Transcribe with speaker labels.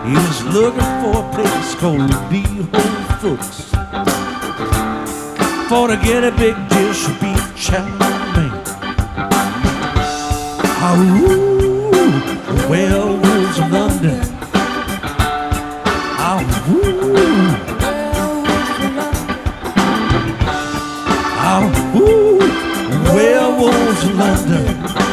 Speaker 1: is looking for a place called the Behold Foots for to get a big dish of beef chow mein. Ooh, werewolves of London. Ooh, werewolves of London.